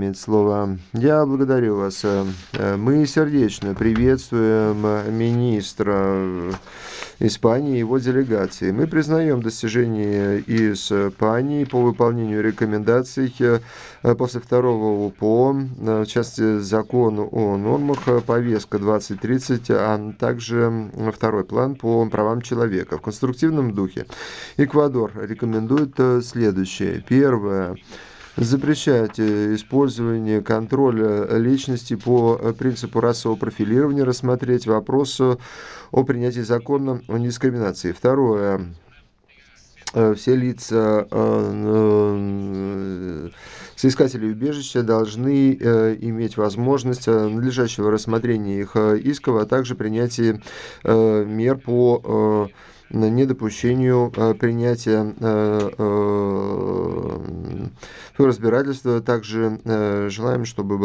имеет слово. Я благодарю вас. Мы сердечно приветствуем министра Испании и его делегации. Мы признаем достижения Испании по выполнению рекомендаций после второго УПО, в частности, закону о нормах, повестка 2030, а также второй план по правам человека. В конструктивном духе Эквадор рекомендует следующее. Первое. Запрещать использование контроля личности по принципу расового профилирования, рассмотреть вопрос о принятии закона о недискриминации. Второе. Все лица соискатели убежища должны иметь возможность надлежащего рассмотрения их исков, а также принятия мер по недопущению принятия разбирательства. Также желаем, чтобы